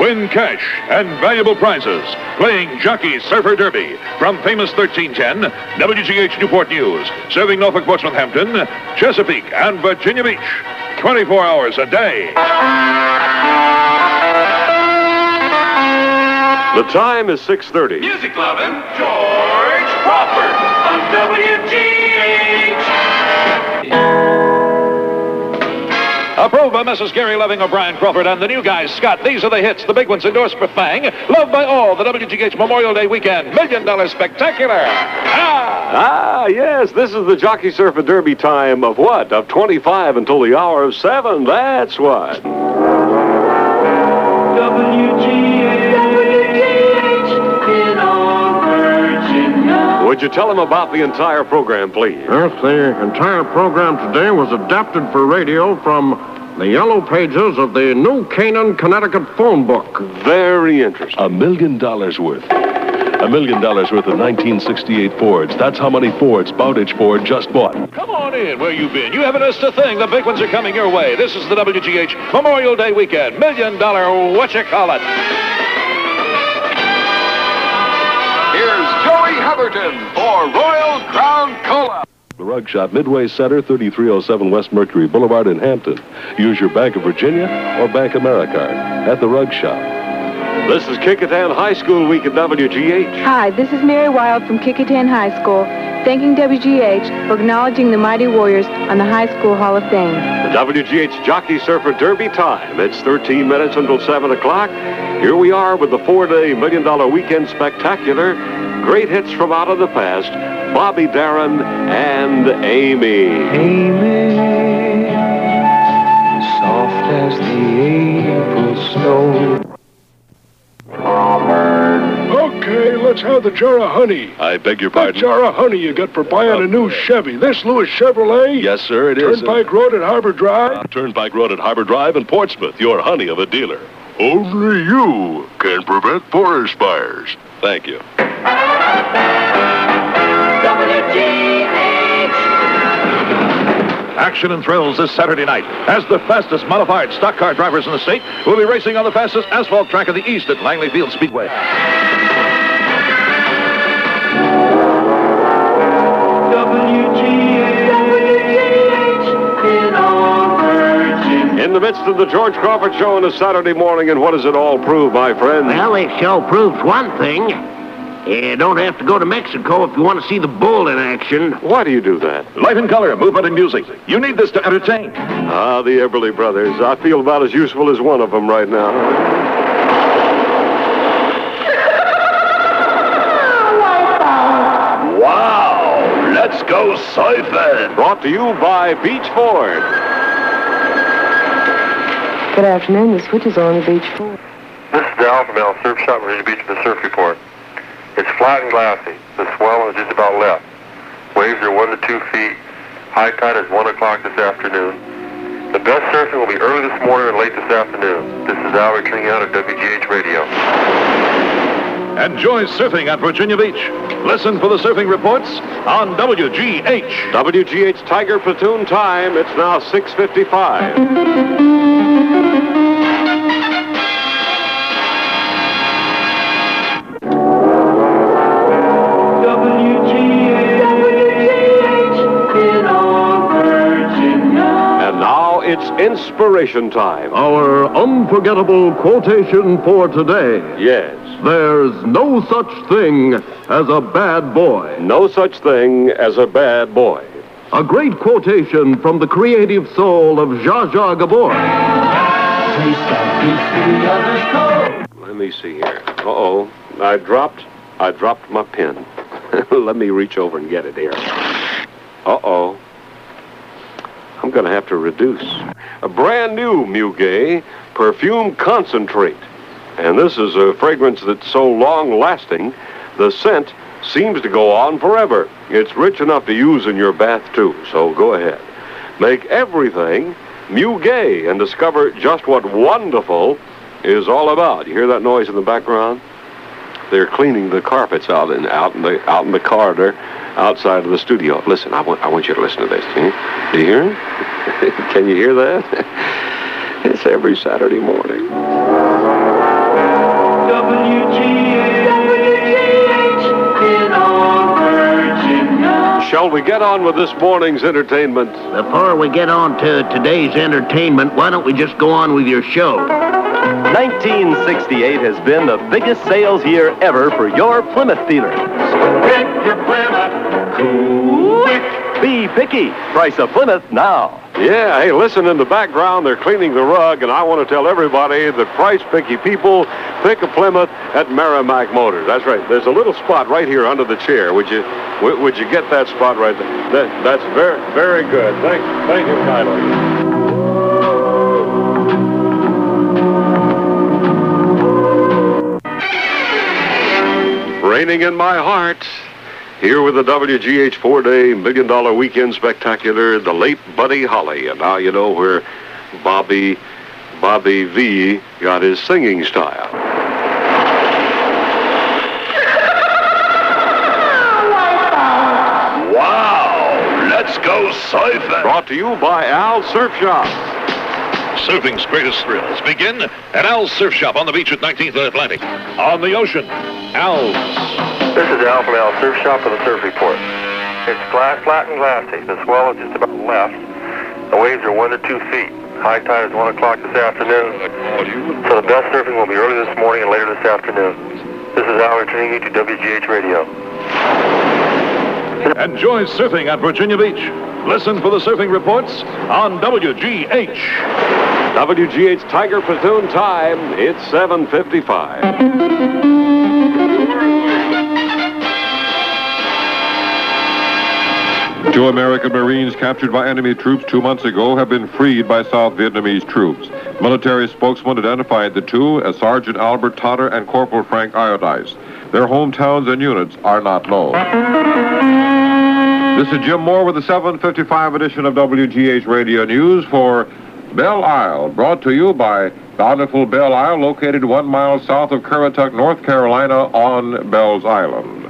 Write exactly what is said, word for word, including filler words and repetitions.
Win cash and valuable prizes playing Jockey Surfer Derby from famous thirteen ten, W G H Newport News, serving Norfolk, Portsmouth, Hampton, Chesapeake, and Virginia Beach. twenty-four hours a day. The time is six thirty. Music loving George Crawford on W G H. Approved by Missus Gary Loving O'Brien Crawford and the new guy, Scott. These are the hits. The big ones endorsed by Fang. Loved by all. The W G H Memorial Day Weekend Million Dollar Spectacular. Ah! Ah, yes. This is the Jockey Surfer Derby time of what? Of twenty-five until the hour of seven. That's what. W G H. W G H in all Virginia. Would you tell them about the entire program, please? Yes, the entire program today was adapted for radio from the yellow pages of the New Canaan, Connecticut phone book. Very interesting. A million dollars worth. A million dollars worth of nineteen sixty-eight Fords. That's how many Fords Bowditch Ford just bought. Come on in. Where you been? You haven't missed a thing. The big ones are coming your way. This is the W G H Memorial Day Weekend Million Dollar Whatcha-Call-It. Here's Joey Heatherton for Royal Crown Cola. The Rug Shop, Midway Center, thirty-three oh seven West Mercury Boulevard in Hampton. Use your Bank of Virginia or Bank Americard at the Rug Shop. This is Kickingham High School Week at W G H. Hi, this is Mary Wild from Kickingham High School, thanking W G H for acknowledging the mighty warriors on the High School Hall of Fame. The W G H Jockey Surfer Derby time. It's thirteen minutes until seven o'clock. Here we are with the four-day Million Dollar Weekend Spectacular. Great hits from out of the past. Bobby Darin and Amy. Amy, soft as the April snow. Okay, let's have the jar of honey. I beg your That pardon? jar of honey you got for buying a new Chevy. This Lewis Chevrolet? Yes, sir, it is. Turnpike Road at Harbor Drive? Uh, Turnpike Road at Harbor Drive in Portsmouth. Your honey of a dealer. Only you can prevent forest fires. Thank you. W G H. Action and thrills this Saturday night as the fastest modified stock car drivers in the state will be racing on the fastest asphalt track of the East at Langley Field Speedway. W G H. W G H in all Virginia. In the midst of the George Crawford Show on a Saturday morning, and what does it all prove, my friend? Well, this show proves one thing. You don't have to go to Mexico if you want to see the bull in action. Why do you do that? Light and color, movement and music. You need this to entertain. Ah, the Everly Brothers. I feel about as useful as one of them right now. Wow! Let's go surfing! Brought to you by Beach Ford. Good afternoon. The switch is on the Beach Ford. This is Dal from El Surf Shop, Virginia Beach, for the Surf Report. It's flat and glassy. The swell is just about left. Waves are one to two feet. High tide is one o'clock this afternoon. The best surfing will be early this morning and late this afternoon. This is Al returning out of W G H Radio. Enjoy surfing at Virginia Beach. Listen for the surfing reports on W G H. W G H Tiger Platoon time. It's now six fifty-five. It's inspiration time. Our unforgettable quotation for today. Yes. There's no such thing as a bad boy. No such thing as a bad boy. A great quotation from the creative soul of Zsa Zsa Gabor. Let me see here. Uh-oh. I dropped, I dropped my pen. Let me reach over and get it here. Uh-oh. I'm going to have to reduce. A brand new Muguet perfume concentrate. And this is a fragrance that's so long-lasting, the scent seems to go on forever. It's rich enough to use in your bath, too, so go ahead. Make everything Muguet and discover just what wonderful is all about. You hear that noise in the background? They're cleaning the carpets out in, out in, the, out in the corridor outside of the studio. Listen, I want, I want you to listen to this. Do you, do you hear it? Can you hear that? It's every Saturday morning. W G H, W G H in Old Virginia. Shall we get on with this morning's entertainment? Before we get on to today's entertainment, why don't we just go on with your show? nineteen sixty-eight has been the biggest sales year ever for your Plymouth dealer. Pick your Plymouth, quick. Be picky. Price a Plymouth now. Yeah, hey, listen, in the background, they're cleaning the rug, and I want to tell everybody that price-picky people pick a Plymouth at Merrimack Motors. That's right. There's a little spot right here under the chair. Would you w- would you get that spot right there? That, that's very, very good. Thank, thank you kindly. Raining in my heart. Here with the W G H four-day Million Dollar Weekend Spectacular, the late Buddy Holly. And now you know where Bobby, Bobby V got his singing style. Wow, let's go surfing. Brought to you by Al Surf Shop. Surfing's greatest thrills begin at Al's Surf Shop on the beach at nineteenth and Atlantic. On the ocean, Al's. This is Al from Al Surf Shop with the Surf Report. It's glass, flat and glassy. The swell is just about left. The waves are one to two feet. High tide is one o'clock this afternoon. So the best surfing will be early this morning and later this afternoon. This is Al returning you to W G H Radio. Enjoy surfing at Virginia Beach. Listen for the surfing reports on W G H. W G H Tiger Platoon time, it's seven fifty-five. Two American Marines captured by enemy troops two months ago have been freed by South Vietnamese troops. Military spokesman identified the two as Sergeant Albert Totter and Corporal Frank Iodice. Their hometowns and units are not known. This is Jim Moore with the seven fifty-five edition of W G H Radio News for Belle Isle, brought to you by Bountiful Belle Isle, located one mile south of Currituck, North Carolina on Belle's Island.